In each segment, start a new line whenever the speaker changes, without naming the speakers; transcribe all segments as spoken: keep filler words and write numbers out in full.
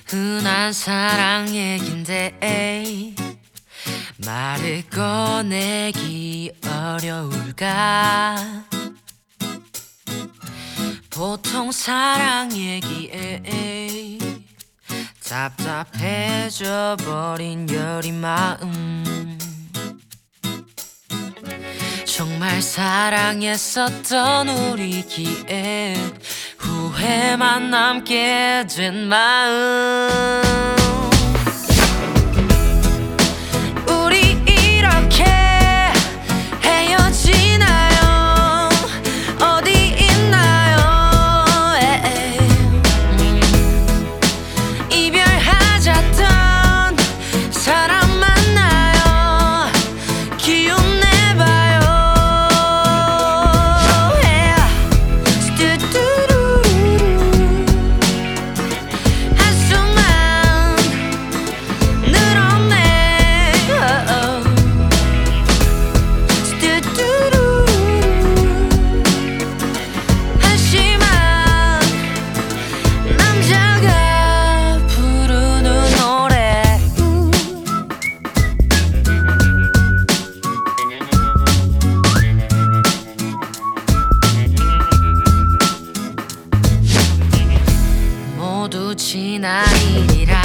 흔한 사랑 얘긴데 말을 꺼내기 어려울까. 보통 사랑 얘기에 답답해져 버린 여린 마음. 정말 사랑했었던 우리기에 후회만 남게 된 마음. 우리 이렇게 헤어지나요? 어디 있나요? 에이. 이별하자던 사람 만나요. 기운 내봐요. 모두 지난 일이라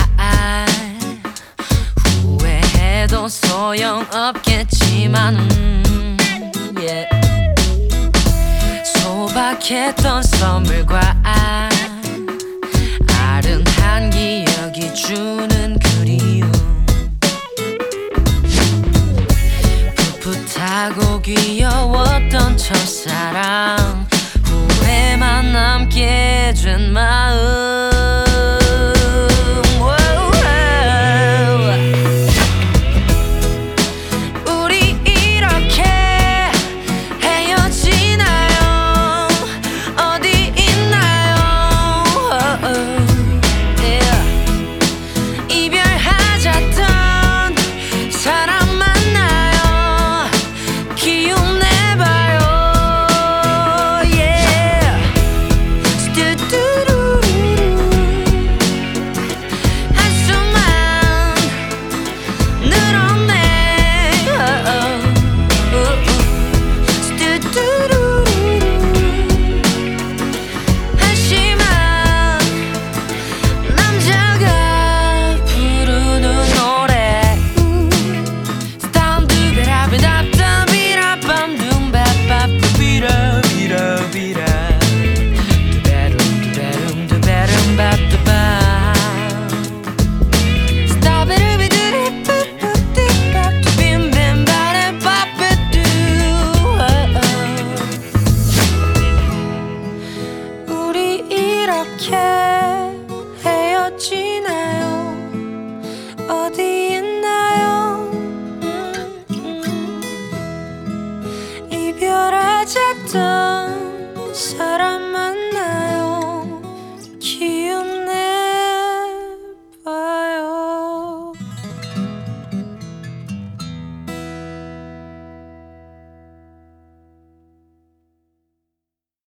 후회해도 소용없겠지만 음, yeah. 소박했던 선물과 아른한 기억이 주는 그리움. 풋풋하고 귀여웠던 첫사랑 후회만 남게 된 마음.